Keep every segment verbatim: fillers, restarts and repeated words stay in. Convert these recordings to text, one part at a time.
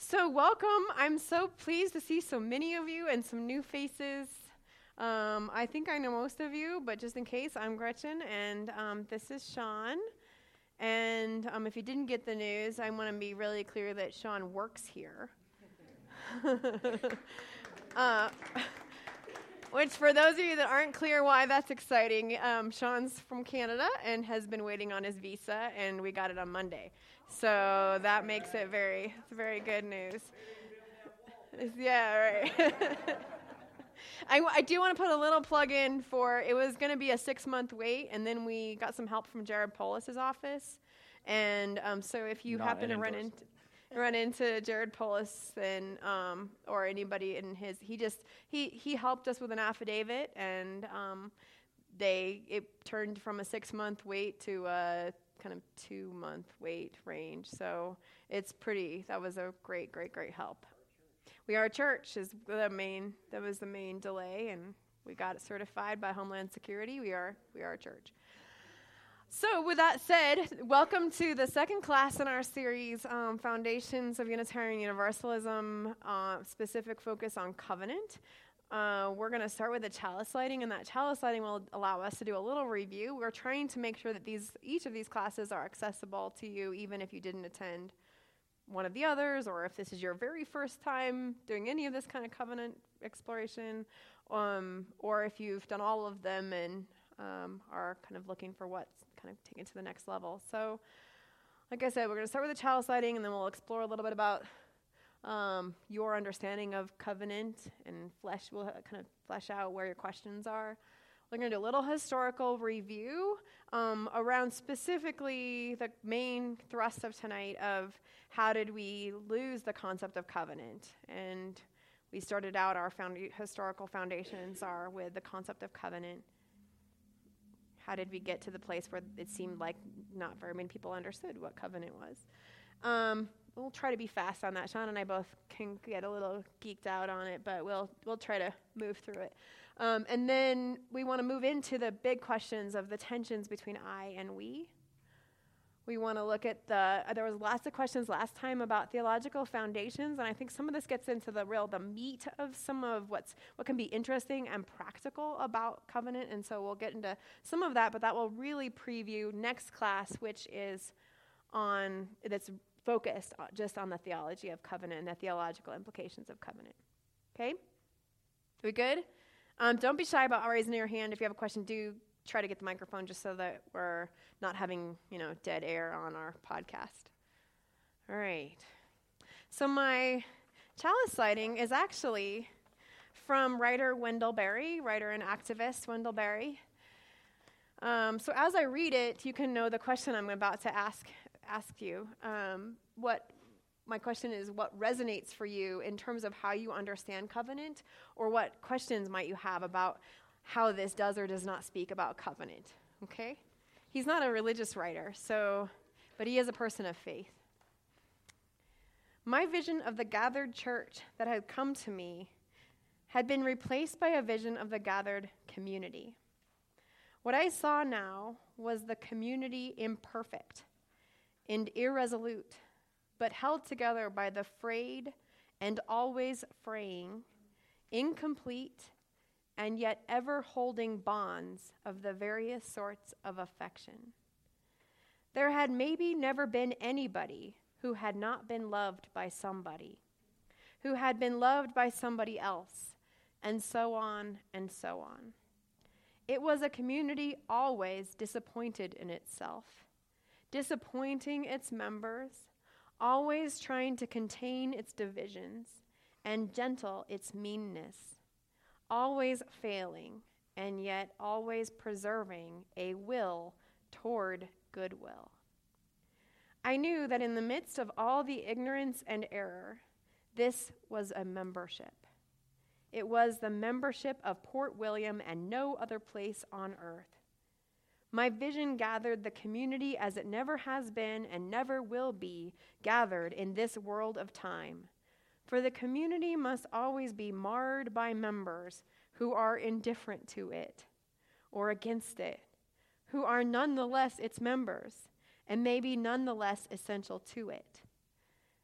So welcome. I'm so pleased to see so many of you and some new faces. Um, I think I know most of you, but just in case, I'm Gretchen, and um, this is Sean. And um, if you didn't get the news, I want to be really clear that Sean works here. uh, which, for those of you that aren't clear why that's exciting, um, Sean's from Canada and has been waiting on his visa, and we got it on Monday. So that makes it very, it's very good news. Yeah, right. I, I do want to put a little plug in for, it was going to be a six-month wait, and then we got some help from Jared Polis' office. And um, so if you Not happen to an run into run into Jared Polis then, um, or anybody in his, he just, he, he helped us with an affidavit, and um, they, it turned from a six-month wait to a kind of two-month wait range. So it's pretty, that was a great, great, great help. We Are a Church is the main, that was the main delay, and we got it certified by Homeland Security. We are, we are a church. So with that said, welcome to the second class in our series, um, Foundations of Unitarian Universalism, uh, specific focus on covenant. Uh, we're going to start with the chalice lighting, and that chalice lighting will allow us to do a little review. We're trying to make sure that these, each of these classes are accessible to you, even if you didn't attend one of the others, or if this is your very first time doing any of this kind of covenant exploration, um, or if you've done all of them and um, are kind of looking for what's kind of taken to the next level. So, like I said, we're going to start with the chalice lighting, and then we'll explore a little bit about um, your understanding of covenant, and flesh. We'll kind of flesh out where your questions are. We're going to do a little historical review um, around specifically the main thrust of tonight of how did we lose the concept of covenant. And we started out our found- historical foundations are with the concept of covenant. How did we get to the place where it seemed like not very many people understood what covenant was? Um, we'll try to be fast on that. Sean and I both can get a little geeked out on it, but we'll we'll try to move through it. Um, and then we want to move into the big questions of the tensions between I and we. We want to look at the, uh, there was lots of questions last time about theological foundations, and I think some of this gets into the real, the meat of some of what's, what can be interesting and practical about covenant, and so we'll get into some of that, but that will really preview next class, which is on, that's focused just on the theology of covenant and the theological implications of covenant. Okay? Are we good? Um, don't be shy about raising your hand. If you have a question, do try to get the microphone just so that we're not having, you know, dead air on our podcast. All right. So my chalice lighting is actually from writer Wendell Berry, writer and activist Wendell Berry. Um, so as I read it, you can know the question I'm about to ask ask you. Um, what My question is, what resonates for you in terms of how you understand covenant, or what questions might you have about how this does or does not speak about covenant, okay? He's not a religious writer, so, but he is a person of faith. My vision of the gathered church that had come to me had been replaced by a vision of the gathered community. What I saw now was the community imperfect and irresolute, but held together by the frayed and always fraying, incomplete, and yet ever holding bonds of the various sorts of affection. There had maybe never been anybody who had not been loved by somebody, who had been loved by somebody else, and so on and so on. It was a community always disappointed in itself, disappointing its members, always trying to contain its divisions and gentle its meanness, always failing, and yet always preserving a will toward goodwill. I knew that in the midst of all the ignorance and error, this was a membership. It was the membership of Port William and no other place on earth. My vision gathered the community as it never has been and never will be gathered in this world of time. For the community must always be marred by members who are indifferent to it or against it, who are nonetheless its members and may be nonetheless essential to it.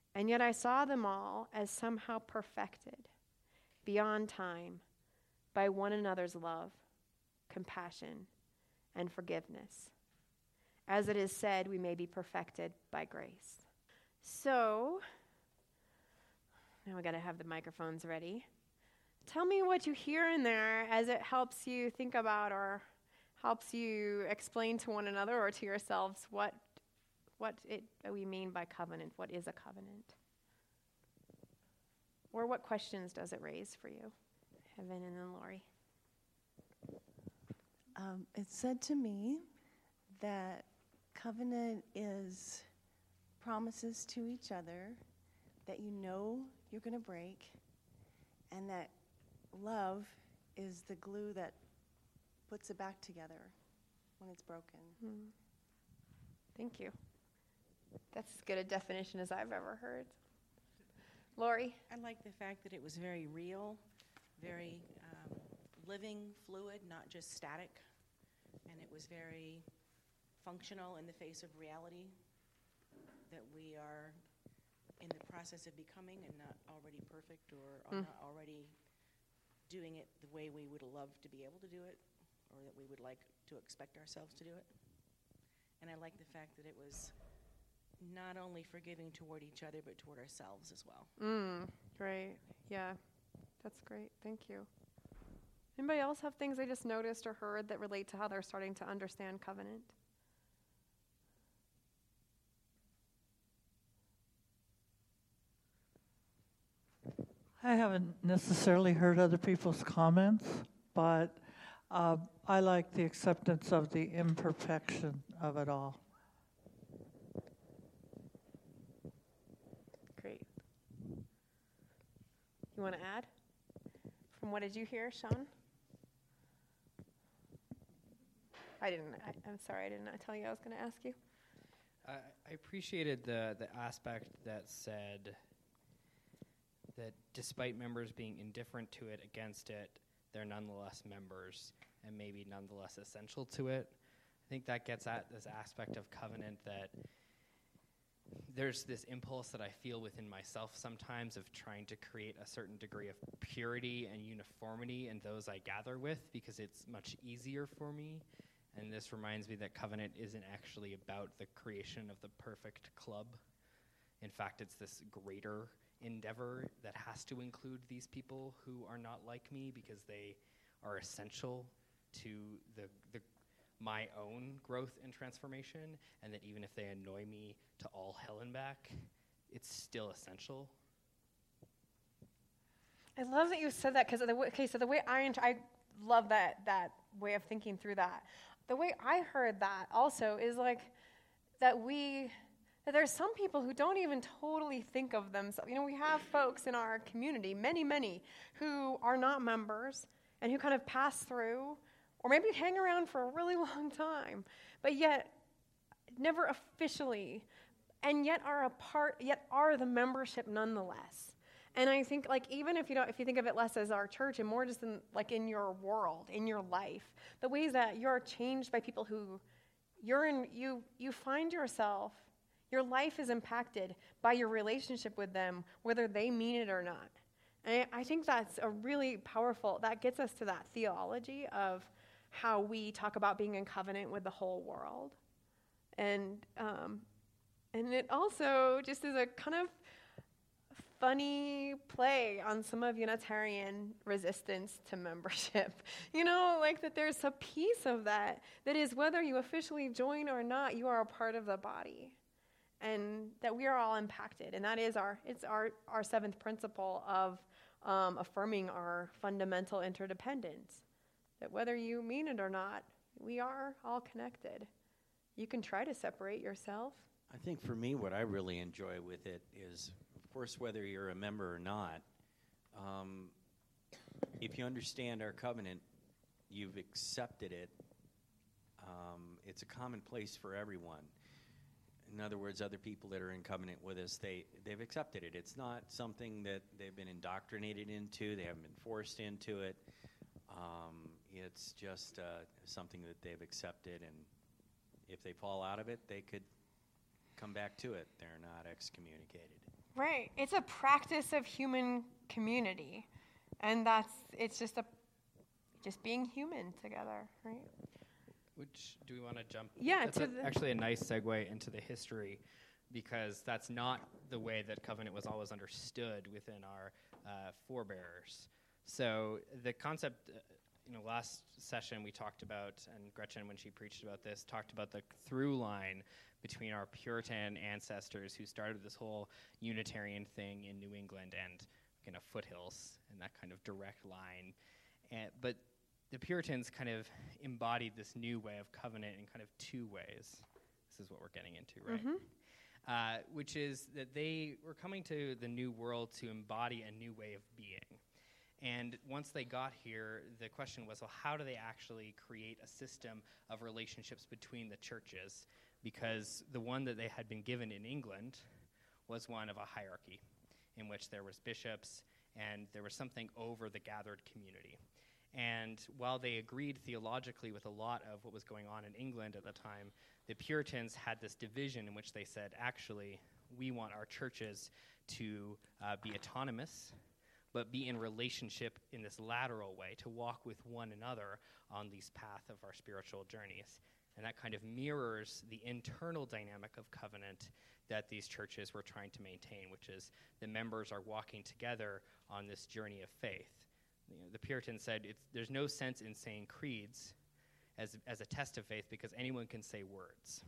And yet I saw them all as somehow perfected beyond time by one another's love, compassion, and forgiveness. As it is said, we may be perfected by grace. So, now we got to have the microphones ready. Tell me what you hear in there as it helps you think about or helps you explain to one another or to yourselves what what it we mean by covenant. What is a covenant? Or what questions does it raise for you? Heaven and then Lori. Um, it said to me that covenant is promises to each other that you know you're going to break, and that love is the glue that puts it back together when it's broken. Hmm. Thank you. That's as good a definition as I've ever heard. Lori? I like the fact that it was very real, very um, living, fluid, not just static, and it was very functional in the face of reality, that we are in the process of becoming and not already perfect or Mm. not already doing it the way we would love to be able to do it, or that we would like to expect ourselves to do it. And I like the fact that it was not only forgiving toward each other, but toward ourselves as well. Mm, great. Yeah, that's great. Thank you. Anybody else have things they just noticed or heard that relate to how they're starting to understand covenant? I haven't necessarily heard other people's comments, but uh, I like the acceptance of the imperfection of it all. Great. You want to add? From what did you hear, Sean? I didn't. I, I'm sorry, I did not tell you I was going to ask you. I, I appreciated the, the aspect that said that despite members being indifferent to it, against it, they're nonetheless members and maybe nonetheless essential to it. I think that gets at this aspect of covenant that there's this impulse that I feel within myself sometimes of trying to create a certain degree of purity and uniformity in those I gather with, because it's much easier for me. And this reminds me that covenant isn't actually about the creation of the perfect club. In fact, it's this greater endeavor that has to include these people who are not like me, because they are essential to the, the my own growth and transformation, and that even if they annoy me to all hell and back, it's still essential. I love that you said that, because the way, okay, so the way I int- I love that that way of thinking through that. The way I heard that also is like that we that there's some people who don't even totally think of themselves. You know, we have folks in our community, many, many, who are not members and who kind of pass through or maybe hang around for a really long time, but yet never officially, and yet are a part, yet are the membership nonetheless. And I think, like, even if you don't, if you think of it less as our church and more just in, like, in your world, in your life, the ways that you're changed by people who you're in, you you find yourself, your life is impacted by your relationship with them, whether they mean it or not. And I, I think that's a really powerful, that gets us to that theology of how we talk about being in covenant with the whole world. And um, and it also just is a kind of funny play on some of Unitarian resistance to membership. You know, like that there's a piece of that that is whether you officially join or not, you are a part of the body. And that we are all impacted. And that is our, it's our, our seventh principle of um, affirming our fundamental interdependence. That whether you mean it or not, we are all connected. You can try to separate yourself. I think for me, what I really enjoy with it is, of course, whether you're a member or not, um, if you understand our covenant, you've accepted it. Um, it's a common place for everyone. In other words, other people that are in covenant with us, they, they've accepted it. It's not something that they've been indoctrinated into. They haven't been forced into it. Um, it's just uh, something that they've accepted, and if they fall out of it, they could come back to it. They're not excommunicated. Right. It's a practice of human community. And that's, it's just a, just being human together, right? Which, do we want to jump? Yeah, That's to a- the- actually a nice segue into the history, because that's not the way that covenant was always understood within our uh, forebears. So the concept, uh, you know, last session we talked about, and Gretchen, when she preached about this, talked about the through line between our Puritan ancestors who started this whole Unitarian thing in New England and kind of foothills and that kind of direct line. And, but the Puritans kind of embodied this new way of covenant in kind of two ways. This is what we're getting into, right? Mhm. Uh, which is that they were coming to the New World to embody a new way of being. And once they got here, the question was, well, how do they actually create a system of relationships between the churches? Because the one that they had been given in England was one of a hierarchy in which there was bishops and there was something over the gathered community. And while they agreed theologically with a lot of what was going on in England at the time, the Puritans had this division in which they said, actually, we want our churches to uh, be autonomous, but be in relationship in this lateral way, to walk with one another on these path of our spiritual journeys. And that kind of mirrors the internal dynamic of covenant that these churches were trying to maintain, which is the members are walking together on this journey of faith. You know, the Puritans said it's, there's no sense in saying creeds as, as a test of faith because anyone can say words.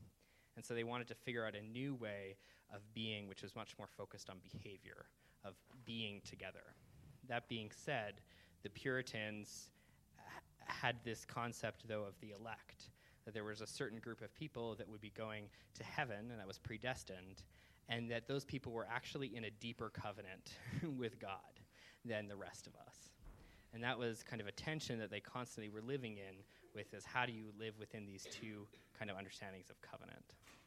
And so they wanted to figure out a new way of being, which was much more focused on behavior, of being together. That being said, the Puritans h- had this concept, though, of the elect, that there was a certain group of people that would be going to heaven, and that was predestined, and that those people were actually in a deeper covenant with God than the rest of us. And that was kind of a tension that they constantly were living in with is how do you live within these two kind of understandings of covenant?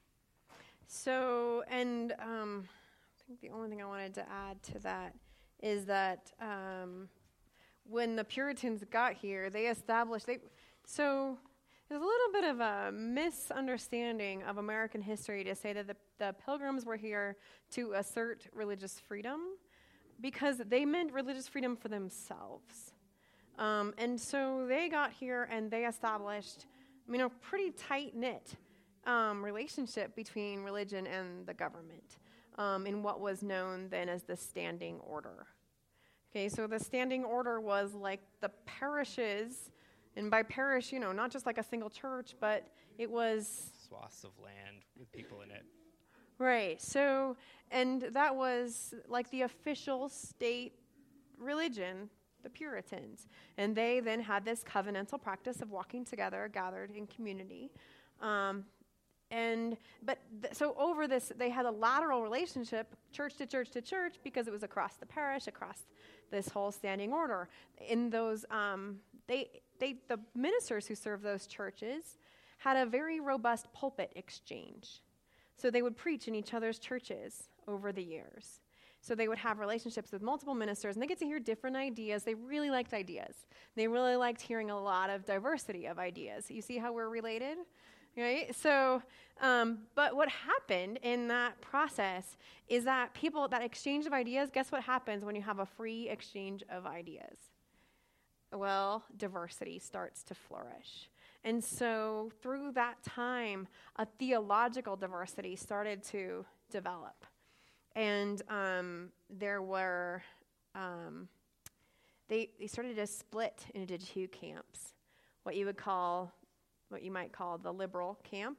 So, and um, I think the only thing I wanted to add to that is that um, when the Puritans got here, they established, they, so there's a little bit of a misunderstanding of American history to say that the, the Pilgrims were here to assert religious freedom, because they meant religious freedom for themselves. Um, and so they got here and they established, I mean, a pretty tight-knit um, relationship between religion and the government um, in what was known then as the Standing Order. Okay, so the Standing Order was like the parishes, and by parish, you know, not just like a single church, but it was Swaths of land with people in it. right. So, and that was like the official state religion, the Puritans. And they then had this covenantal practice of walking together, gathered in community. Um, and, but, th- so over this, they had a lateral relationship, church to church to church, because it was across the parish, across this whole standing order. In those, um, they, they, the ministers who served those churches had a very robust pulpit exchange. So they would preach in each other's churches over the years. So they would have relationships with multiple ministers, and they get to hear different ideas. They really liked ideas. They really liked hearing a lot of diversity of ideas. You see how we're related? Right? So, um, but what happened in that process is that people, that exchange of ideas, guess what happens when you have a free exchange of ideas? Well, diversity starts to flourish. And so through that time, a theological diversity started to develop. And um, there were, um, they, they started to split into two camps, what you would call, what you might call the liberal camp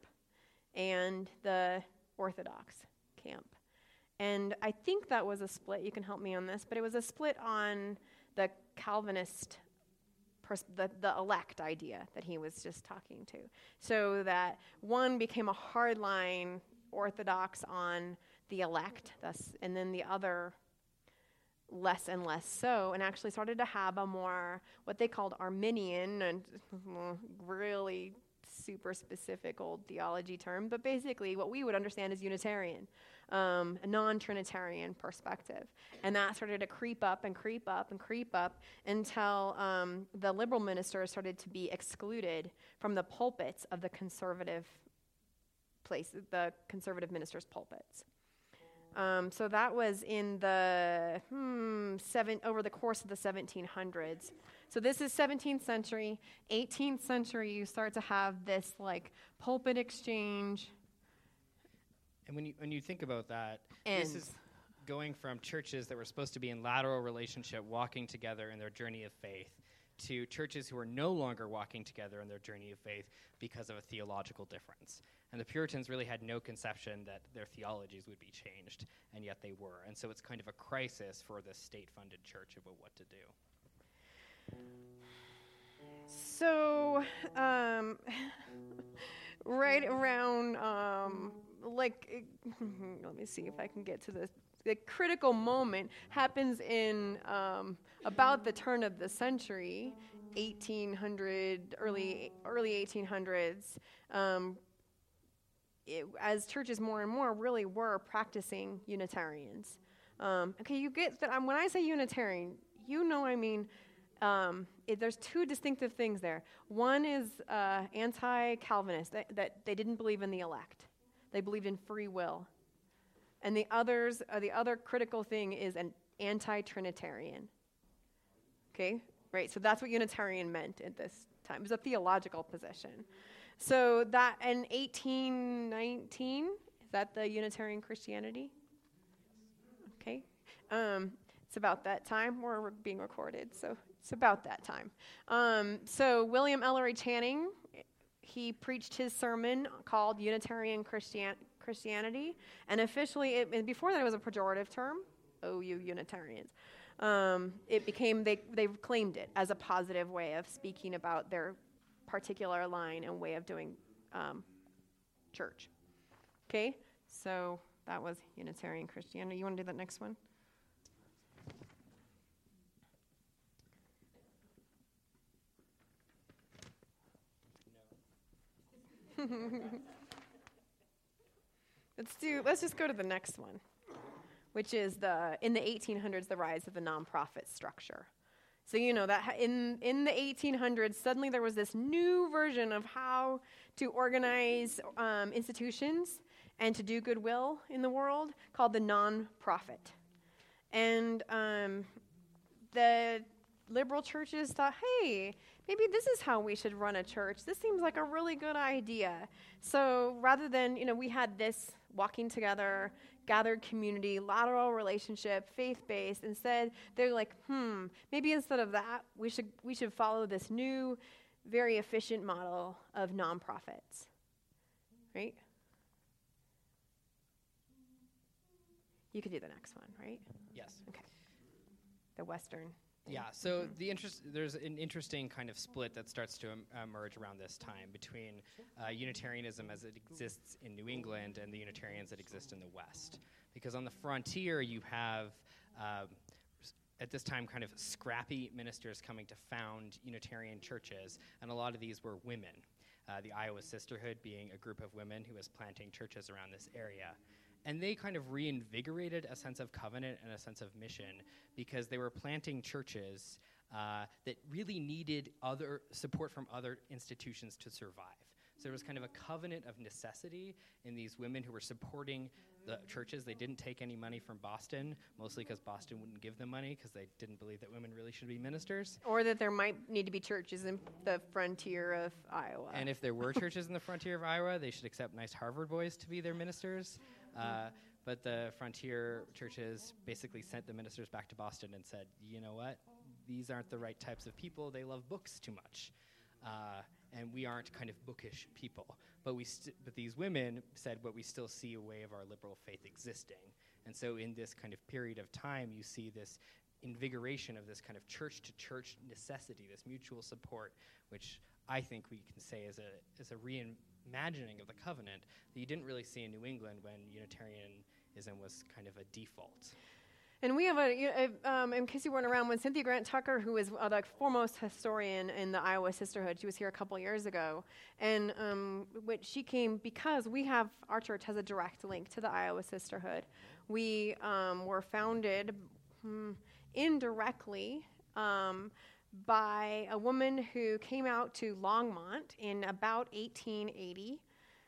and the Orthodox camp. And I think that was a split, you can help me on this, but it was a split on the Calvinist Pers- the, the elect idea that he was just talking to. So that one became a hardline Orthodox on the elect, thus, and then the other less and less so, and actually started to have a more, what they called Arminian, and really super specific old theology term, but basically what we would understand as Unitarian, um, a non-Trinitarian perspective. And that started to creep up and creep up and creep up until um, the liberal ministers started to be excluded from the pulpits of the conservative places, the conservative ministers' pulpits. Um, so that was in the hmm, seven over the course of the seventeen hundreds. So this is seventeenth century. eighteenth century, you start to have this like pulpit exchange. And when you when you think about that, Ends. this is going from churches that were supposed to be in lateral relationship, walking together in their journey of faith, to churches who are no longer walking together in their journey of faith because of a theological difference. And the Puritans really had no conception that their theologies would be changed, and yet they were. And so it's kind of a crisis for the state-funded church about what to do. So, um, right around, um, like, let me see if I can get to this. The critical moment happens in um, about the turn of the century, eighteen hundred, early early eighteen hundreds. Um, it, as churches more and more really were practicing Unitarians. Um, okay, you get that. Um, when I say Unitarian, you know I mean. Um, it, there's two distinctive things there. One is uh, anti-Calvinist, that, that they didn't believe in the elect. They believed in free will. And the others, uh, the other critical thing is an anti-Trinitarian. Okay, right. So that's what Unitarian meant at this time. It was a theological position. So that in eighteen nineteen, is that the Unitarian Christianity? Okay. Um, it's about that time. We're being recorded, so it's about that time. Um, so William Ellery Channing, he preached his sermon called Unitarian Christian- Christianity, and officially, it, and before that it was a pejorative term, oh, you Unitarians. Um, it became, they, they claimed it as a positive way of speaking about their particular line and way of doing um, church. Okay, so that was Unitarian Christianity. You want to do that next one? let's do. Let's just go to the next one, which is the in the eighteen hundreds, the rise of the nonprofit structure. So you know that ha- in in the eighteen hundreds, suddenly there was this new version of how to organize um, institutions and to do goodwill in the world called the nonprofit, and um, the liberal churches thought, hey, maybe this is how we should run a church. This seems like a really good idea. So rather than, you know, we had this walking together, gathered community, lateral relationship, faith-based. Instead, they're like, hmm, maybe instead of that, we should we should follow this new, very efficient model of nonprofits, right? You could do the next one, right? Yes. Okay. The Western. Yeah, so the interest, there's an interesting kind of split that starts to em- emerge around this time between uh, Unitarianism as it exists in New England and the Unitarians that exist in the West. Because on the frontier, you have, um, s- at this time, kind of scrappy ministers coming to found Unitarian churches, and a lot of these were women. Uh, the Iowa Sisterhood being a group of women who was planting churches around this area. And they kind of reinvigorated a sense of covenant and a sense of mission because they were planting churches uh, that really needed other support from other institutions to survive. So there was kind of a covenant of necessity in these women who were supporting the churches. They didn't take any money from Boston, mostly because Boston wouldn't give them money because they didn't believe that women really should be ministers. Or that there might need to be churches in the frontier of Iowa. And if there were churches in the frontier of Iowa, they should accept nice Harvard boys to be their ministers. Uh, but the frontier churches basically sent the ministers back to Boston and said, you know what, these aren't the right types of people. They love books too much. Uh, and we aren't kind of bookish people. But we, st- but these women said, but we still see a way of our liberal faith existing. And so in this kind of period of time, you see this invigoration of this kind of church-to-church necessity, this mutual support, which I think we can say is a is a reimagining of the covenant that you didn't really see in New England when Unitarianism was kind of a default. And we have a, a um, in case you weren't around, when Cynthia Grant Tucker, who is uh, the foremost historian in the Iowa Sisterhood, she was here a couple years ago, and um, when she came because we have, our church has a direct link to the Iowa Sisterhood. We um, were founded hmm, indirectly um, by a woman who came out to Longmont in about eighteen eighty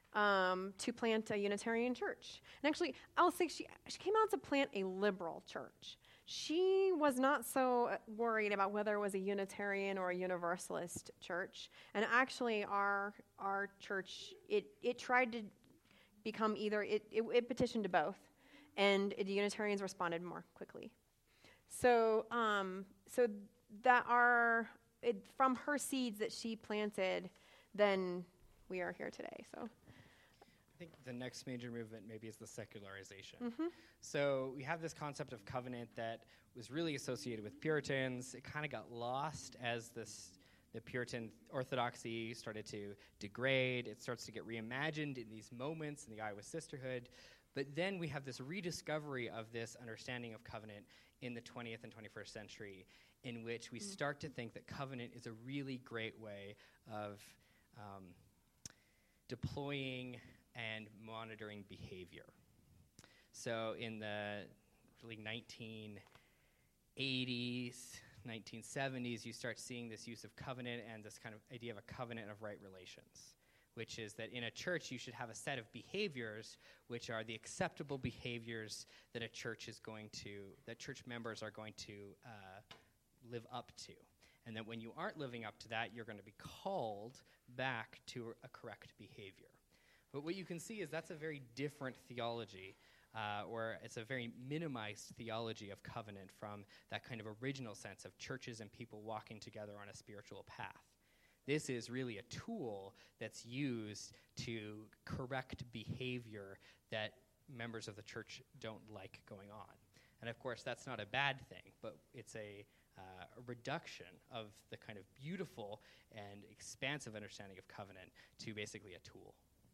um, to plant a Unitarian church. And actually, I'll say she, she came out to plant a liberal church. She was not so worried about whether it was a Unitarian or a Universalist church. And actually, our our church, it, it tried to become either, it, it, it petitioned to both. And the Unitarians responded more quickly. So, um, so that our, it, from her seeds that she planted, then we are here today, so. I think the next major movement maybe is the secularization. Mm-hmm. So we have this concept of covenant that was really associated with Puritans. It kind of got lost as this the Puritan orthodoxy started to degrade. It starts to get reimagined in these moments in the Iowa Sisterhood. But then we have this rediscovery of this understanding of covenant in the twentieth and twenty-first century, in which we mm-hmm. start to think that covenant is a really great way of um, deploying and monitoring behavior. So in the really nineteen eighties, nineteen seventies, you start seeing this use of covenant and this kind of idea of a covenant of right relations, which is that in a church you should have a set of behaviors which are the acceptable behaviors that a church is going to, that church members are going to uh, live up to. And that when you aren't living up to that, you're going to be called back to a correct behavior. But what you can see is that's a very different theology, uh, or it's a very minimized theology of covenant from that kind of original sense of churches and people walking together on a spiritual path. This is really a tool that's used to correct behavior that members of the church don't like going on. And of course, that's not a bad thing, but it's a, uh, a reduction of the kind of beautiful and expansive understanding of covenant to basically a tool.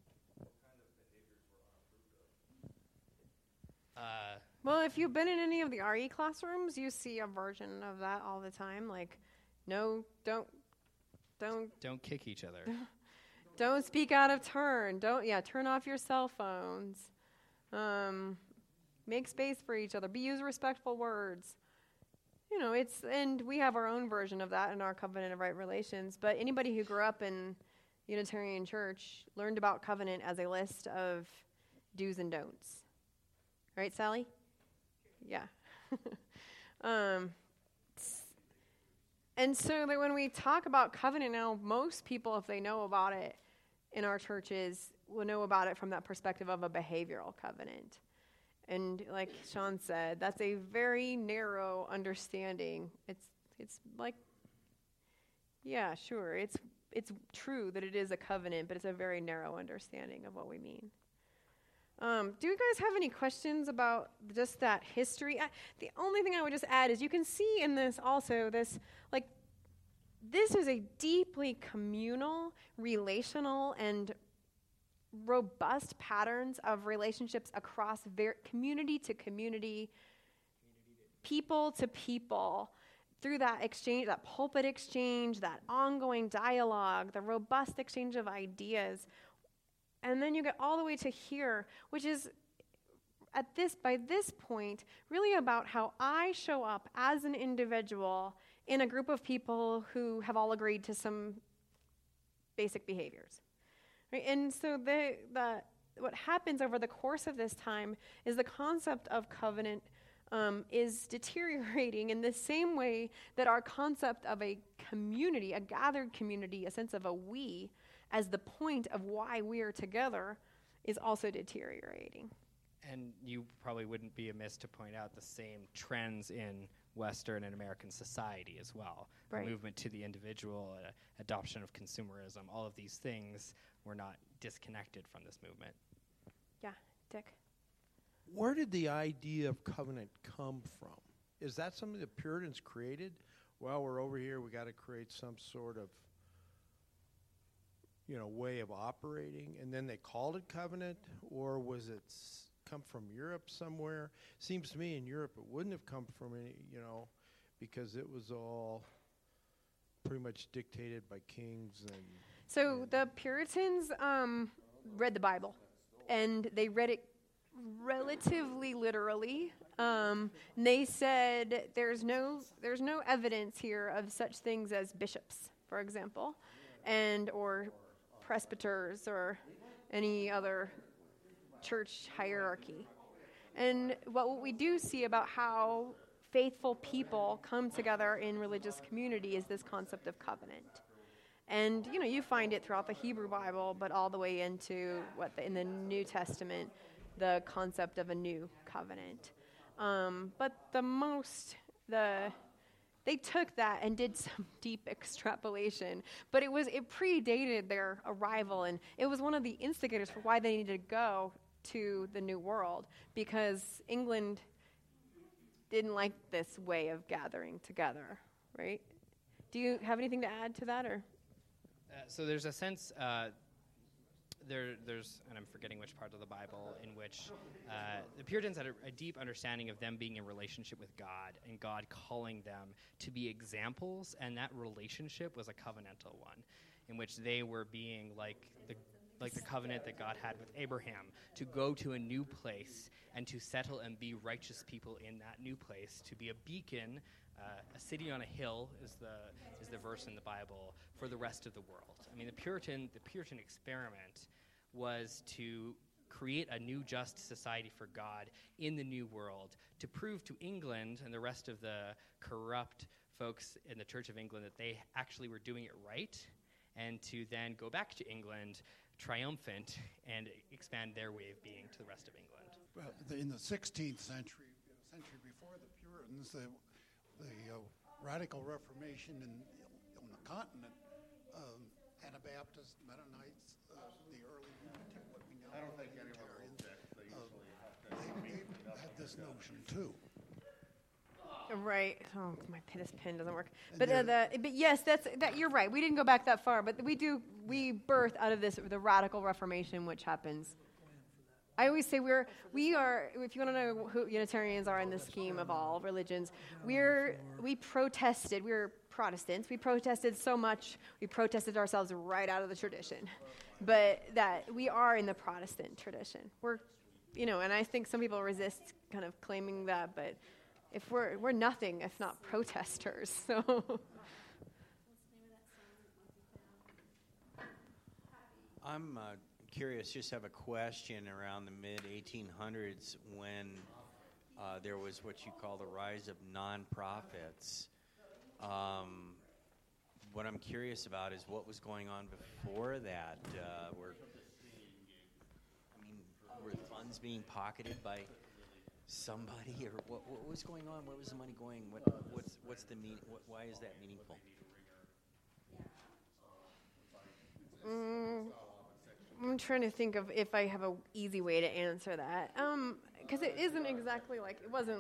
Uh, well, if you've been in any of the R E classrooms, you see a version of that all the time. Like, no, don't, don't, don't kick each other. Don't speak out of turn. Don't, yeah, turn off your cell phones. Um, make space for each other. Be use respectful words. You know, it's, and we have our own version of that in our covenant of right relations. But anybody who grew up in Unitarian Church learned about covenant as a list of do's and don'ts. Right, Sally? Yeah. um, and so that when we talk about covenant now, most people, if they know about it in our churches, will know about it from that perspective of a behavioral covenant. And like Sean said, that's a very narrow understanding. It's it's like, yeah, sure, it's it's true that it is a covenant, but it's a very narrow understanding of what we mean. Um, do you guys have any questions about just that history? I, the only thing I would just add is you can see in this also this, like, this is a deeply communal, relational, and robust patterns of relationships across ver- community to community, people to people, through that exchange, that pulpit exchange, that ongoing dialogue, the robust exchange of ideas. And then you get all the way to here, which is at this, by this point, really about how I show up as an individual in a group of people who have all agreed to some basic behaviors. Right? And so the, the what happens over the course of this time is the concept of covenant um, is deteriorating in the same way that our concept of a community, a gathered community, a sense of a we, as the point of why we are together, is also deteriorating. And you probably wouldn't be amiss to point out the same trends in Western and American society as well. Right. The movement to the individual, uh, adoption of consumerism, all of these things were not disconnected from this movement. Yeah, Dick? Where did the idea of covenant come from? Is that something the Puritans created? Well, we're over here, we got to create some sort of you know, way of operating, and then they called it covenant, or was it s- come from Europe somewhere? Seems to me in Europe it wouldn't have come from any, you know, because it was all pretty much dictated by kings and. So and the Puritans um, read the Bible, and they read it relatively literally. Um, and they said there's no there's no evidence here of such things as bishops, for example, and or presbyters, or any other church hierarchy. And what we do see about how faithful people come together in religious community is this concept of covenant. And, you know, you find it throughout the Hebrew Bible, but all the way into what the, in the New Testament, the concept of a new covenant. Um, but the most, the they took that and did some deep extrapolation, but it was it predated their arrival, and it was one of the instigators for why they needed to go to the New World, because England didn't like this way of gathering together, right? Do you have anything to add to that, or? Uh, so there's a sense, uh, there, there's, and I'm forgetting which part of the Bible, in which uh, the Puritans had a, a deep understanding of them being in relationship with God, and God calling them to be examples, and that relationship was a covenantal one, in which they were being like the like the covenant that God had with Abraham, to go to a new place and to settle and be righteous people in that new place, to be a beacon, uh, a city on a hill is the is the verse in the Bible, for the rest of the world. I mean, the Puritan the Puritan experiment was to create a new just society for God in the new world, to prove to England and the rest of the corrupt folks in the Church of England that they actually were doing it right, and to then go back to England triumphant and expand their way of being to the rest of England. Well, the, in the sixteenth century, a century before the Puritans, the, the uh, Radical Reformation in, on the continent, um, Anabaptists, Mennonites, uh, the early Unitarians, what we now call Unitarians, uh, they, they had this notion too. Right. Oh, my p- this pen doesn't work. But uh, the but yes, that's that. You're right. We didn't go back that far, but we do. We birth out of this the Radical Reformation, which happens. I always say we're we are. If you want to know who Unitarians are in the scheme of all religions, we're we protested. We're Protestants. We protested so much. We protested ourselves right out of the tradition, but that we are in the Protestant tradition. We're, you know, and I think some people resist kind of claiming that, but. If we're we're nothing if not protesters, so. I'm uh, curious, just have a question around the mid eighteen hundreds when uh, there was what you call the rise of nonprofits. Um, what I'm curious about is what was going on before that. Uh, were, I mean, were funds being pocketed by somebody, or what, what was going on? Where was the money going? What, what's what's the mean? What, why is that meaningful? Mm, I'm trying to think of if I have a easy way to answer that. Um, because it isn't exactly like it wasn't.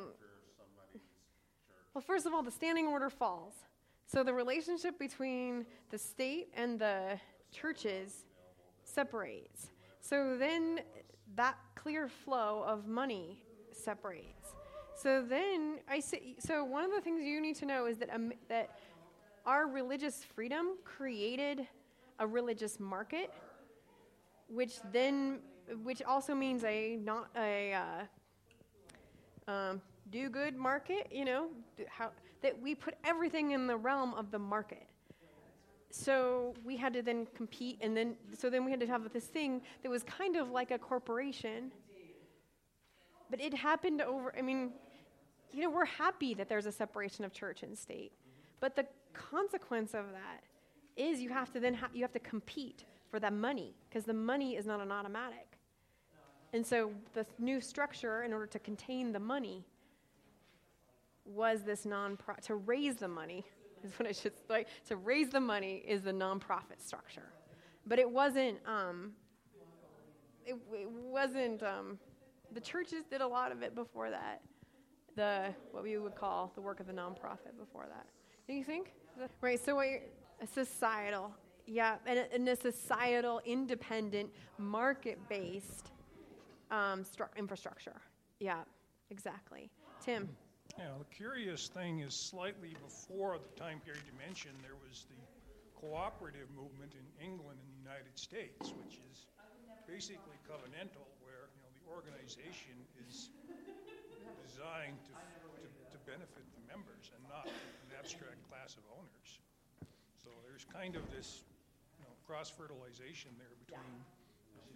Well, first of all, the standing order falls, so the relationship between the state and the churches separates. So then that clear flow of money separates. So then I say, so one of the things you need to know is that um, that our religious freedom created a religious market, which then which also means a not a uh, um, do good market. You know how that we put everything in the realm of the market. So we had to then compete, and then so then we had to have this thing that was kind of like a corporation. But it happened over, I mean, you know, we're happy that there's a separation of church and state. But the consequence of that is you have to then, ha- you have to compete for that money, because the money is not an automatic. And so the new structure, in order to contain the money, was this non-pro, to raise the money, is what I should say, to raise the money is the nonprofit structure. But it wasn't, um, it, it wasn't, um, the churches did a lot of it before that. The what we would call the work of the nonprofit before that. Do you think? Right. So what a societal, yeah, and a, and a societal, independent, market-based um, stru- infrastructure. Yeah, exactly. Tim. Yeah, the curious thing is slightly before the time period you mentioned, there was the cooperative movement in England and the United States, which is basically covenantal, where you know the organization is designed to, to, to benefit the members and not an abstract class of owners. So there's kind of this you know, cross-fertilization there between the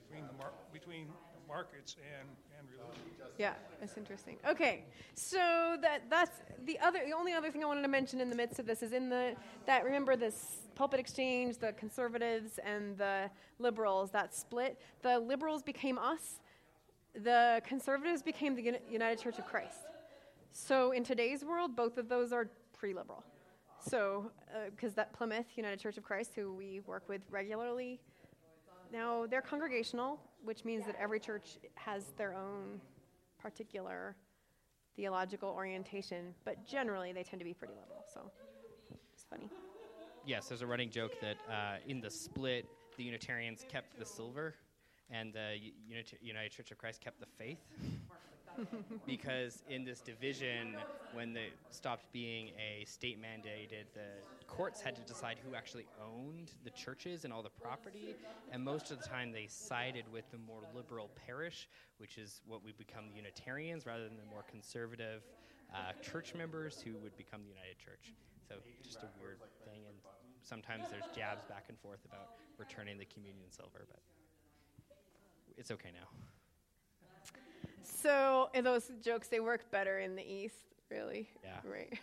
between the mar- between markets and, and religion. Yeah, that's interesting. Okay, so that that's the other. The only other thing I wanted to mention in the midst of this is in the that remember this pulpit exchange, the conservatives and the liberals, that split. The liberals became us. The conservatives became the Uni- United Church of Christ. So in today's world, both of those are pre-liberal. So because uh, that Plymouth United Church of Christ, who we work with regularly, now they're congregational, which means that every church has their own particular theological orientation, but generally they tend to be pretty liberal, so it's funny. Yes, there's a running joke that uh, in the split, the Unitarians kept the silver, and the U- Unit- United Church of Christ kept the faith. Because in this division, when they stopped being a state mandated, the courts had to decide who actually owned the churches and all the property, and most of the time they sided with the more liberal parish, which is what would become the Unitarians, rather than the more conservative uh, church members who would become the United Church. So just a weird thing, and sometimes there's jabs back and forth about returning the communion silver, but it's okay now. So and those jokes, they work better in the East, really. Yeah. Right.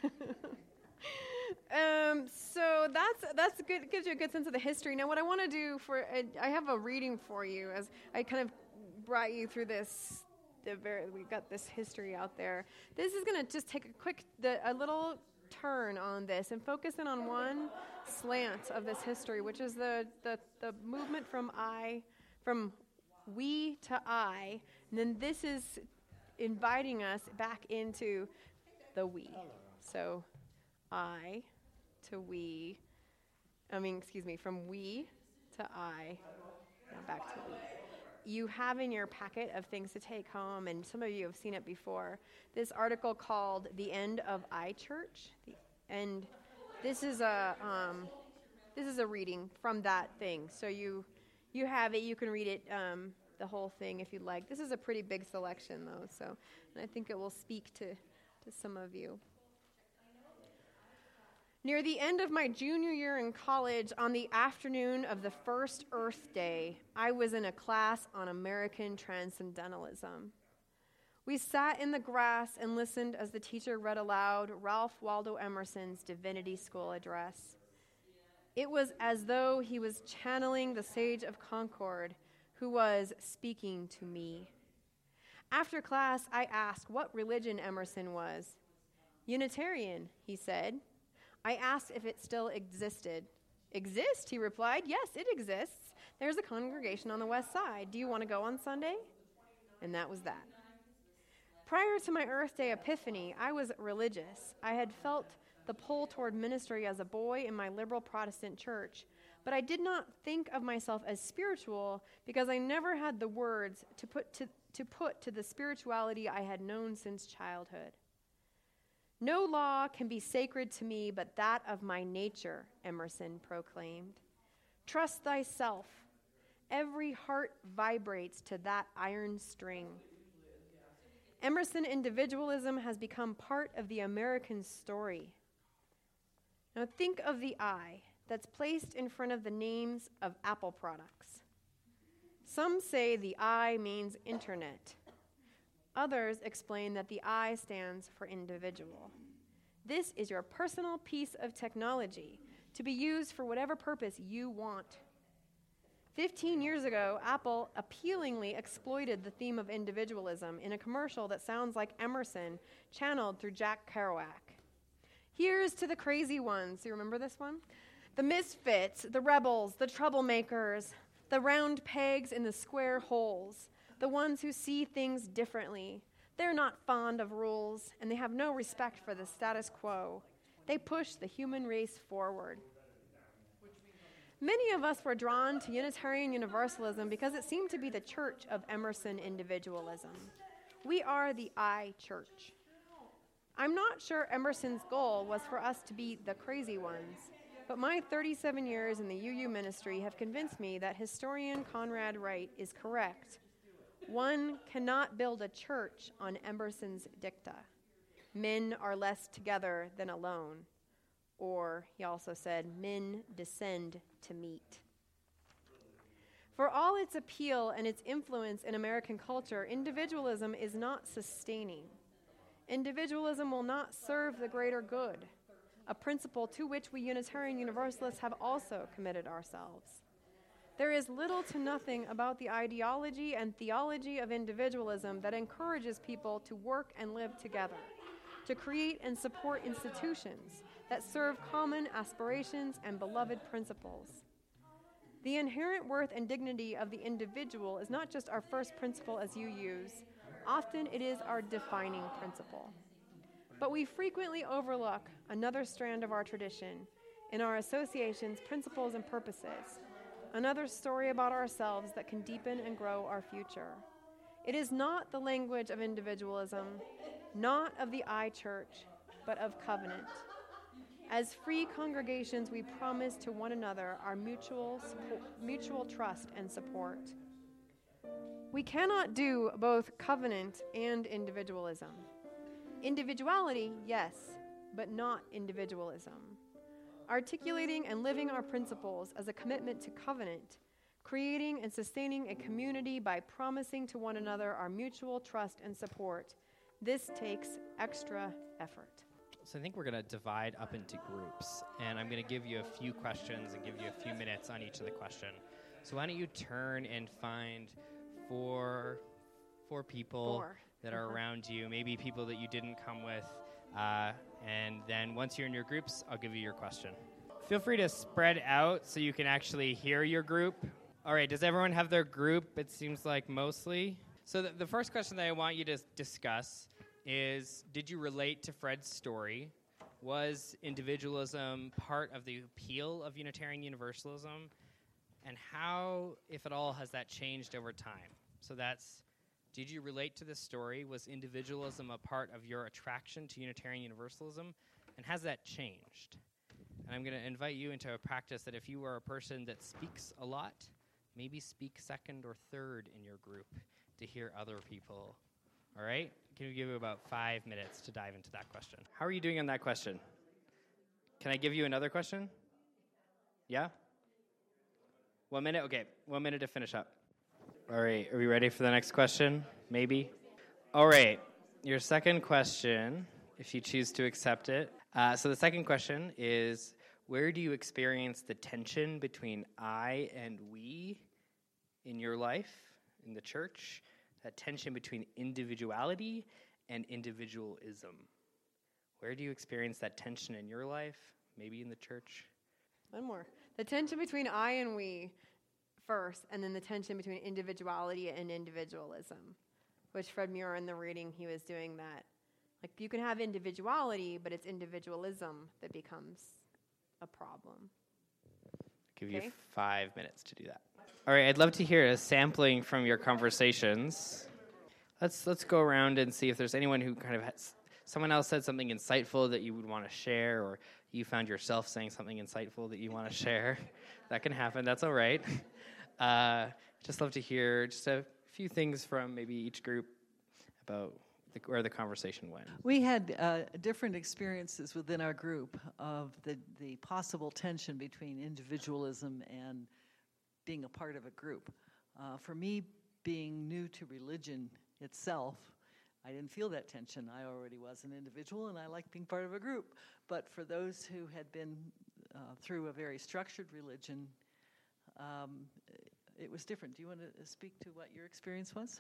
um, so that's that's good. Gives you a good sense of the history. Now, what I want to do for uh, I have a reading for you as I kind of brought you through this. The very, we've got this history out there. This is going to just take a quick, the, a little turn on this and focus in on one slant of this history, which is the the, the movement from I, from we to I, and then this is inviting us back into the we. So I to we, I mean, excuse me, from we to I, now back to we. You have in your packet of things to take home, and some of you have seen it before, this article called The End of iChurch. The, and this is a um, this is a reading from that thing. So you you have it. You can read it, um, the whole thing, if you'd like. This is a pretty big selection, though, so and I think it will speak to, to some of you. Near the end of my junior year in college, on the afternoon of the first Earth Day, I was in a class on American Transcendentalism. We sat in the grass and listened as the teacher read aloud Ralph Waldo Emerson's Divinity School address. It was as though he was channeling the Sage of Concord, who was speaking to me. After class, I asked what religion Emerson was. Unitarian, he said. I asked if it still existed. Exist, he replied. Yes, it exists. There's a congregation on the west side. Do you want to go on Sunday? And that was that. Prior to my Earth Day epiphany, I was religious. I had felt the pull toward ministry as a boy in my liberal Protestant church, but I did not think of myself as spiritual because I never had the words to put to, to put to the spirituality I had known since childhood. No law can be sacred to me but that of my nature, Emerson proclaimed. Trust thyself. Every heart vibrates to that iron string. Emerson individualism has become part of the American story. Now think of the I that's placed in front of the names of Apple products. Some say the I means internet. Others explain that the I stands for individual. This is your personal piece of technology to be used for whatever purpose you want. Fifteen years ago, Apple appealingly exploited the theme of individualism in a commercial that sounds like Emerson, channeled through Jack Kerouac. Here's to the crazy ones. You remember this one? The misfits, the rebels, the troublemakers, the round pegs in the square holes, the ones who see things differently. They're not fond of rules, and they have no respect for the status quo. They push the human race forward. Many of us were drawn to Unitarian Universalism because it seemed to be the church of Emerson individualism. We are the I church. I'm not sure Emerson's goal was for us to be the crazy ones, but my thirty-seven years in the U U ministry have convinced me that historian Conrad Wright is correct. One cannot build a church on Emerson's dicta. Men are less together than alone. Or, he also said, men descend to meet. For all its appeal and its influence in American culture, individualism is not sustaining. Individualism will not serve the greater good, a principle to which we Unitarian Universalists have also committed ourselves. There is little to nothing about the ideology and theology of individualism that encourages people to work and live together, to create and support institutions that serve common aspirations and beloved principles. The inherent worth and dignity of the individual is not just our first principle as you use. Often it is our defining principle. But we frequently overlook another strand of our tradition in our associations, principles, and purposes, another story about ourselves that can deepen and grow our future. It is not the language of individualism, not of the I Church, but of covenant. As free congregations, we promise to one another our mutual support, mutual trust and support. We cannot do both covenant and individualism. Individuality, yes, but not individualism. Articulating and living our principles as a commitment to covenant, creating and sustaining a community by promising to one another our mutual trust and support, this takes extra effort. So I think we're going to divide up into groups, and I'm going to give you a few questions and give you a few minutes on each of the question. So why don't you turn and find four, four people Four. that are Uh-huh. around you, maybe people that you didn't come with, uh, and then once you're in your groups, I'll give you your question. Feel free to spread out so you can actually hear your group. All right, does everyone have their group? It seems like mostly. So the, the first question that I want you to s- discuss is, did you relate to Fred's story? Was individualism part of the appeal of Unitarian Universalism? And how, if at all, has that changed over time? So that's, did you relate to this story? Was individualism a part of your attraction to Unitarian Universalism? And has that changed? And I'm going to invite you into a practice that if you are a person that speaks a lot, maybe speak second or third in your group to hear other people. All right? Can we give you about five minutes to dive into that question? How are you doing on that question? Can I give you another question? Yeah? One minute? Okay, one minute to finish up. All right, are we ready for the next question? Maybe? All right, your second question, if you choose to accept it. Uh, so the second question is, where do you experience the tension between I and we in your life, in the church? That tension between individuality and individualism. Where do you experience that tension in your life? Maybe in the church? One more. The tension between I and we first, and then the tension between individuality and individualism, which Fred Muir in the reading, he was doing that. Like, you can have individuality, but it's individualism that becomes a problem. Give Okay. you five minutes to do that. All right, I'd love to hear a sampling from your conversations. Let's let's go around and see if there's anyone who kind of has, someone else said something insightful that you would want to share, or you found yourself saying something insightful that you want to share. That can happen. That's all right. Uh, just love to hear just a few things from maybe each group about the, where the conversation went. We had uh, different experiences within our group of the, the possible tension between individualism and being a part of a group. Uh, for me, being new to religion itself, I didn't feel that tension. I already was an individual, and I liked being part of a group. But for those who had been uh, through a very structured religion, um, it was different. Do you want to speak to what your experience was?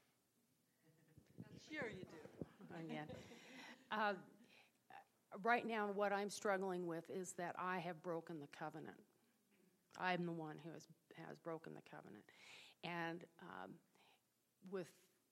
Sure you do. Again. Uh, right now, what I'm struggling with is that I have broken the covenant. I'm the one who has, has broken the covenant. And um, with,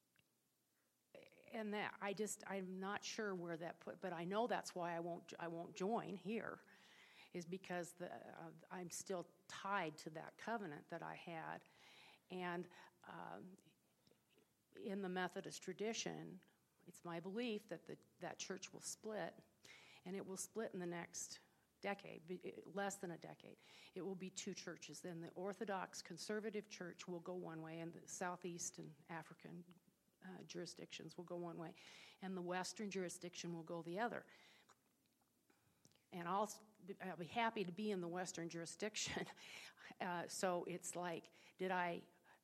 and that, I just, I'm not sure where that put, but I know that's why I won't, I won't join here, is because the, uh, I'm still tied to that covenant that I had. And um, in the Methodist tradition, it's my belief that the, that church will split, and it will split in the next decade, less than a decade. It will be two churches. Then the Orthodox conservative church will go one way, and the Southeast and African uh, jurisdictions will go one way, and the Western jurisdiction will go the other. and I'll, s- I'll be happy to be in the Western jurisdiction. uh, so it's like, did I,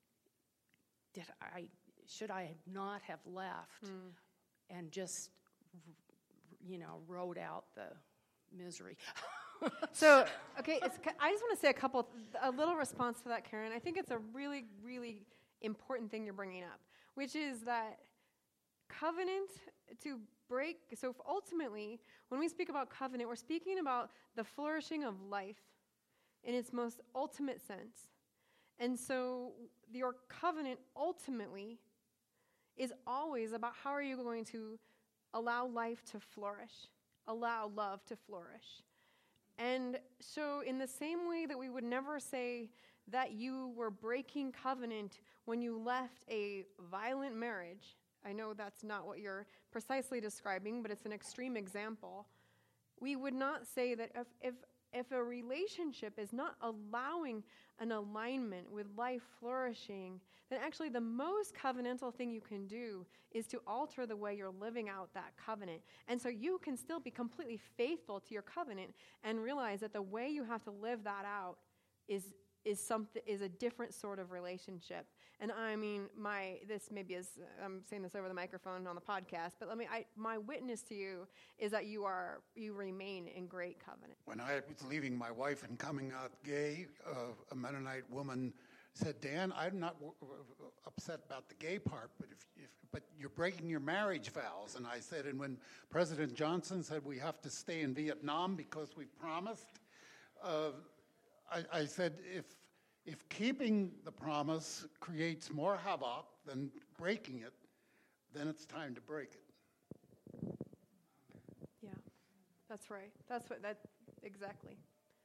did I, should I not have left and just, you know, rode out the misery? So, okay, it's, I just want to say a couple, a little response to that, Karen. I think it's a really, really important thing you're bringing up, which is that covenant to break, so ultimately, when we speak about covenant, we're speaking about the flourishing of life in its most ultimate sense. And so your covenant ultimately is always about how are you going to allow life to flourish, allow love to flourish. And so in the same way that we would never say that you were breaking covenant when you left a violent marriage, I know that's not what you're precisely describing, but it's an extreme example. We would not say that if, if, if a relationship is not allowing an alignment with life flourishing, then actually the most covenantal thing you can do is to alter the way you're living out that covenant. And so you can still be completely faithful to your covenant and realize that the way you have to live that out is is something is a different sort of relationship. And I mean, my this maybe is I'm saying this over the microphone on the podcast, but let me I my witness to you is that you are you remain in great covenant. When I was leaving my wife and coming out gay, uh, a Mennonite woman said, "Dan, I'm not w- w- upset about the gay part, but if, if but you're breaking your marriage vows." And I said, and when President Johnson said we have to stay in Vietnam because we promised, uh, I, I said, if if keeping the promise creates more havoc than breaking it, then it's time to break it. Yeah, that's right. That's what that exactly.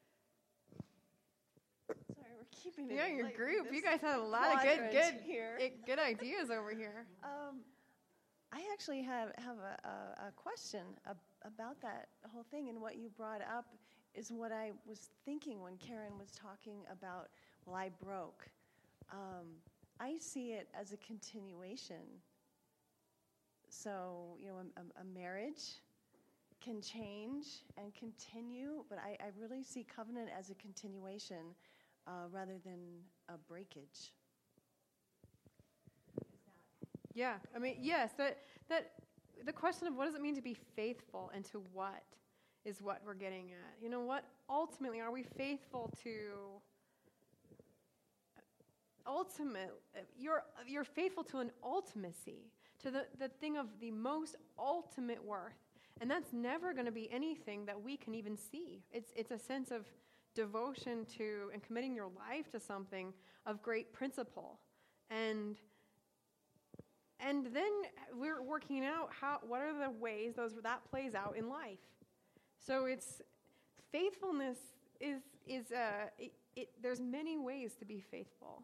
Sorry, we're keeping it Yeah, in, your like, group. this You guys had a lot of good, quadrant good, here. it, good ideas over here. Um, I actually have, have a, a, a question ab- about that whole thing, and what you brought up is what I was thinking when Karen was talking about, well, I broke. Um, I see it as a continuation. So, you know, a, a, a marriage can change and continue, but I, I really see covenant as a continuation uh, rather than a breakage. Yeah, I mean, yes, that that the question of what does it mean to be faithful and to what is what we're getting at. You know, what ultimately are we faithful to? Ultimate, you're you're faithful to an ultimacy, to the, the thing of the most ultimate worth. And that's never going to be anything that we can even see. It's it's a sense of devotion to and committing your life to something of great principle. And and then we're working out how what are the ways those that plays out in life. So it's faithfulness is is uh it, it there's many ways to be faithful.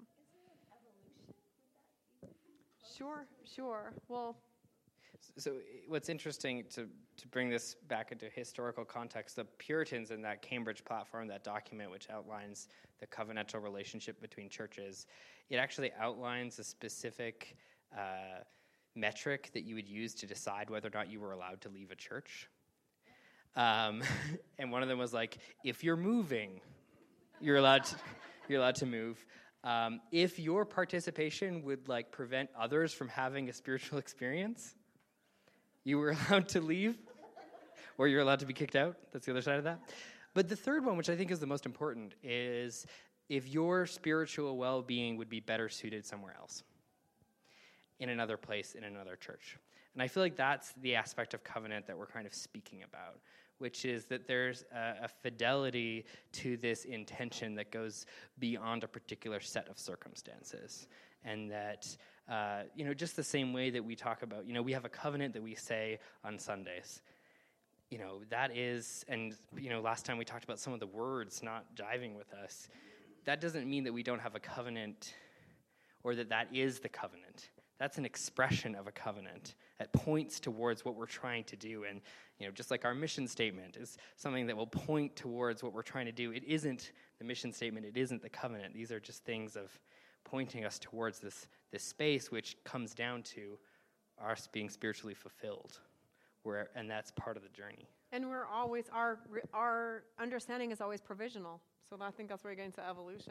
Sure, sure. Well, So i- what's interesting to, to bring this back into historical context, the Puritans in that Cambridge platform, that document which outlines the covenantal relationship between churches, it actually outlines a specific uh, metric that you would use to decide whether or not you were allowed to leave a church. Um, and one of them was like, if you're moving, you're allowed to, you're allowed to move. Um, if your participation would like prevent others from having a spiritual experience, you were allowed to leave, or you're allowed to be kicked out. That's the other side of that. But the third one, which I think is the most important, is if your spiritual well-being would be better suited somewhere else, in another place, in another church. And I feel like that's the aspect of covenant that we're kind of speaking about, which is that there's a, a fidelity to this intention that goes beyond a particular set of circumstances. And that, uh, you know, just the same way that we talk about, you know, we have a covenant that we say on Sundays. You know, that is, and, you know, last time we talked about some of the words not jiving with us. That doesn't mean that we don't have a covenant or that that is the covenant. That's an expression of a covenant that points towards what we're trying to do. And, you know, just like our mission statement is something that will point towards what we're trying to do. It isn't the mission statement. It isn't the covenant. These are just things of pointing us towards this, this space, which comes down to us being spiritually fulfilled. Where, and that's part of the journey. And we're always, our, our understanding is always provisional. So I think that's where you get into evolution.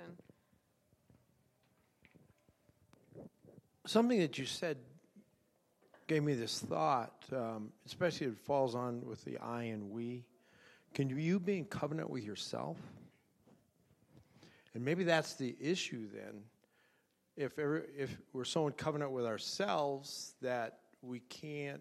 Something that you said gave me this thought, um, especially it falls on with the I and we. Can you be in covenant with yourself? And maybe that's the issue then. If ever, if we're so in covenant with ourselves that we can't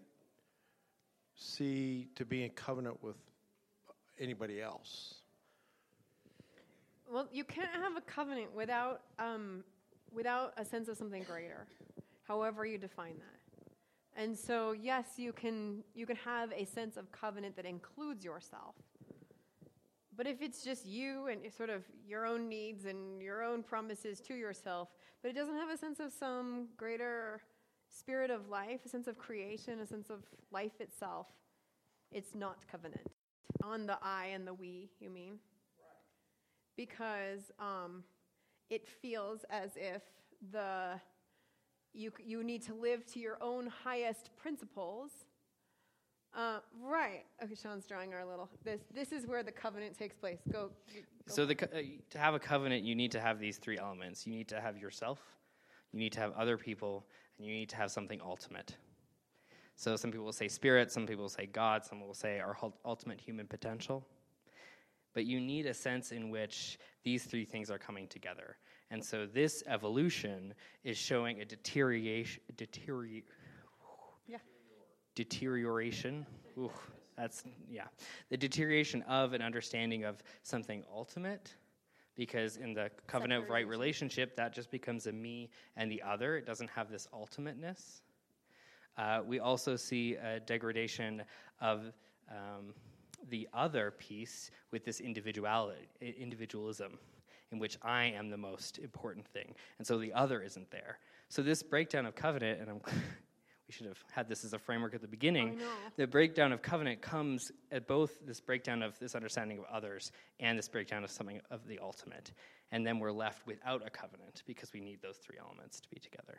see to be in covenant with anybody else. Well, you can't have a covenant without um, without a sense of something greater, however you define that. And so, yes, you can you can have a sense of covenant that includes yourself. But if it's just you and sort of your own needs and your own promises to yourself, but it doesn't have a sense of some greater spirit of life, a sense of creation, a sense of life itself, it's not covenant. On the I and the we, you mean? Right. Because um, it feels as if the you you need to live to your own highest principles. Uh, right. Okay, Sean's drawing our little. This this is where the covenant takes place. Go. go so the, uh, to have a covenant, you need to have these three elements. You need to have yourself, you need to have other people, and you need to have something ultimate. So some people will say spirit, some people will say God, some will say our ultimate human potential. But you need a sense in which these three things are coming together. And so this evolution is showing a deterioration, deteriorate. Yeah. Deterioration, ooh, that's, yeah. The deterioration of an understanding of something ultimate, because in the covenant of right relationship, that just becomes a me and the other. It doesn't have this ultimateness. Uh, we also see a degradation of um, the other piece with this individuality, individualism, in which I am the most important thing. And so the other isn't there. So this breakdown of covenant, and I'm we should have had this as a framework at the beginning. The breakdown of covenant comes at both this breakdown of this understanding of others and this breakdown of something of the ultimate. And then we're left without a covenant because we need those three elements to be together.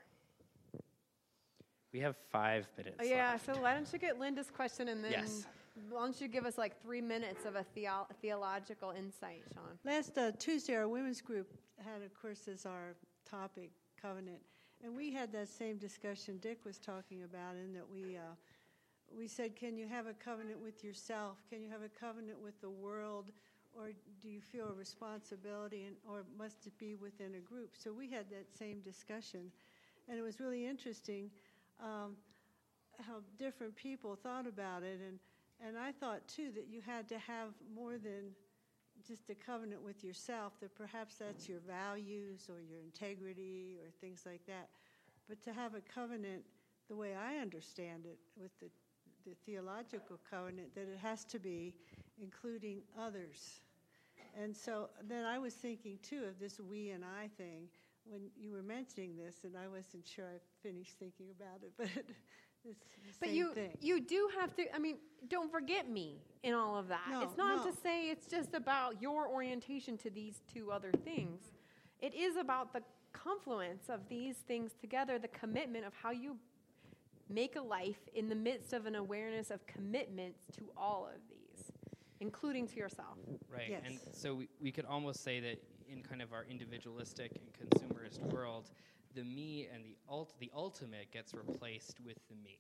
We have five minutes Oh, yeah, left. so why don't you get Linda's question and then Yes. why don't you give us like three minutes of a theo- theological insight, Sean? Last uh, Tuesday, our women's group had, of course, as our topic, covenant. And we had that same discussion Dick was talking about, in that we uh, we said, can you have a covenant with yourself? Can you have a covenant with the world? Or do you feel a responsibility, and, or must it be within a group? So we had that same discussion. And it was really interesting um, how different people thought about it. And, and I thought, too, that you had to have more than just a covenant with yourself, that perhaps that's your values or your integrity or things like that. But to have a covenant, the way I understand it, with the, the theological covenant, that it has to be including others. And so then I was thinking, too, of this we and I thing when you were mentioning this, and I wasn't sure I finished thinking about it, but it's the But same you thing. you do have to, I mean, don't forget me in all of that. No, it's not no. to say it's just about your orientation to these two other things. It is about the confluence of these things together, the commitment of how you make a life in the midst of an awareness of commitments to all of these, including to yourself. Right, Yes. and so we, we could almost say that in kind of our individualistic and consumerist world, the me and the ult- the ultimate gets replaced with the me.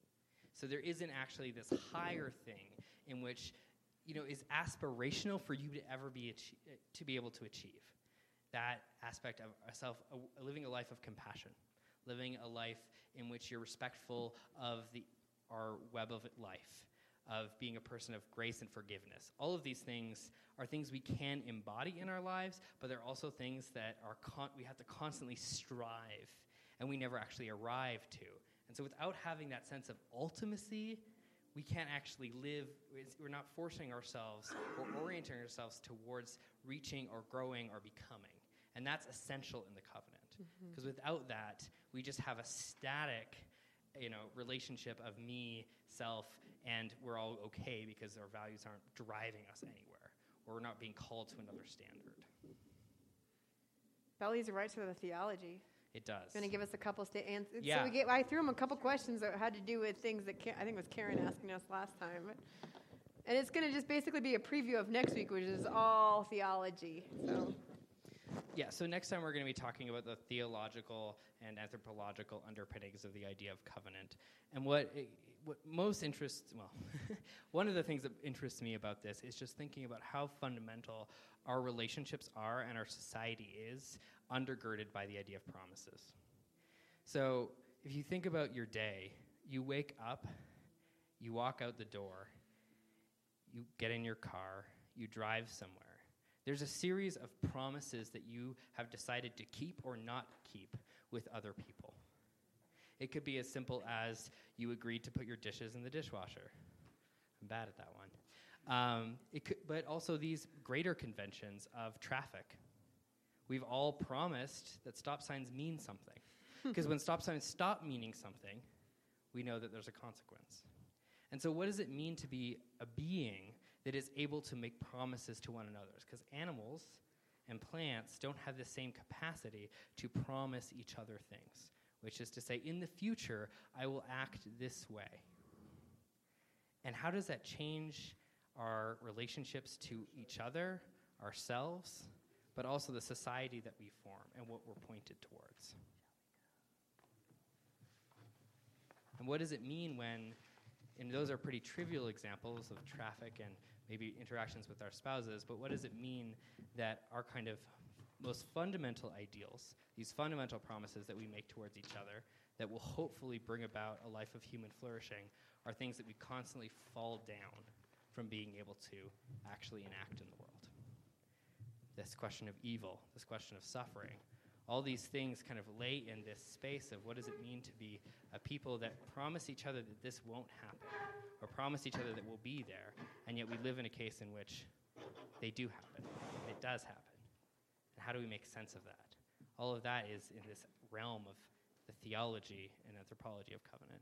So there isn't actually this higher thing in which, you know, is aspirational for you to ever be achi- to be able to achieve. That aspect of a self, a, living a life of compassion, living a life in which you're respectful of the our web of life, of being a person of grace and forgiveness. All of these things are things we can embody in our lives, but they're also things that are con- we have to constantly strive, and we never actually arrive to. And so without having that sense of ultimacy, we can't actually live, it's, we're not forcing ourselves or orienting ourselves towards reaching or growing or becoming. And that's essential in the covenant. Because mm-hmm. without that, we just have a static, you know, relationship of me, self, and we're all okay because our values aren't driving us anywhere, or we're not being called to another standard. That leads right to the theology. It does. Going to give us a couple sta- answers. Yeah. So we get, I threw him a couple questions that had to do with things that Ka- I think it was Karen asking us last time. But And it's going to just basically be a preview of next week, which is all theology. So. Yeah, so next time we're going to be talking about the theological and anthropological underpinnings of the idea of covenant. And what it, what most interests, well, one of the things that interests me about this is just thinking about how fundamental our relationships are and our society is undergirded by the idea of promises. So if you think about your day, you wake up, you walk out the door, you get in your car, you drive somewhere. There's a series of promises that you have decided to keep or not keep with other people. It could be as simple as you agreed to put your dishes in the dishwasher. I'm bad at that one. Um, it could, but also these greater conventions of traffic. We've all promised that stop signs mean something. Because when stop signs stop meaning something, we know that there's a consequence. And so what does it mean to be a being that is able to make promises to one another? Because animals and plants don't have the same capacity to promise each other things, which is to say, in the future, I will act this way. And how does that change our relationships to each other, ourselves, but also the society that we form and what we're pointed towards? And what does it mean when, and those are pretty trivial examples of traffic and maybe interactions with our spouses, but what does it mean that our kind of most fundamental ideals, these fundamental promises that we make towards each other that will hopefully bring about a life of human flourishing are things that we constantly fall down from being able to actually enact in the world? This question of evil, this question of suffering, all these things kind of lay in this space of what does it mean to be a people that promise each other that this won't happen, or promise each other that we'll be there, and yet we live in a case in which they do happen, and it does happen. And how do we make sense of that? All of that is in this realm of the theology and anthropology of covenant.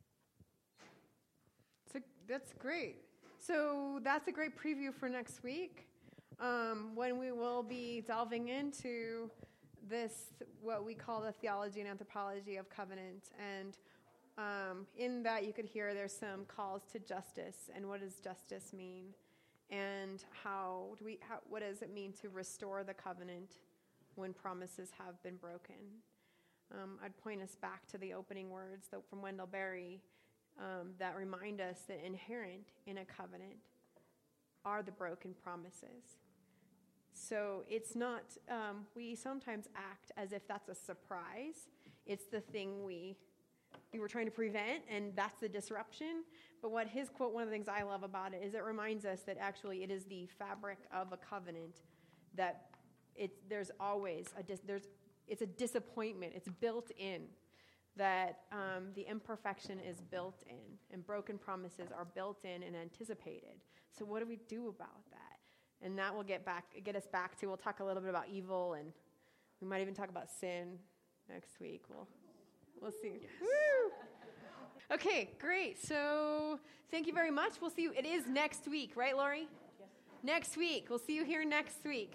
So that's great. So that's a great preview for next week, um, when we will be delving into this, what we call the theology and anthropology of covenant. And um, in that you could hear there's some calls to justice, and what does justice mean? And how do we, how, what does it mean to restore the covenant when promises have been broken? Um, I'd point us back to the opening words that, from Wendell Berry, um, that remind us that inherent in a covenant are the broken promises. So it's not, um, we sometimes act as if that's a surprise. It's the thing we we were trying to prevent, and that's the disruption. But what his quote, one of the things I love about it, is it reminds us that actually it is the fabric of a covenant that it's, there's always, a dis, there's, it's a disappointment. It's built in, that um, the imperfection is built in, and broken promises are built in and anticipated. So what do we do about that? And that will get back, get us back to, we'll talk a little bit about evil, and we might even talk about sin next week. We'll, we'll see. Yes. Woo! Okay, great. So thank you very much. We'll see you. It is next week, right, Lori? Yes. Next week. We'll see you here next week.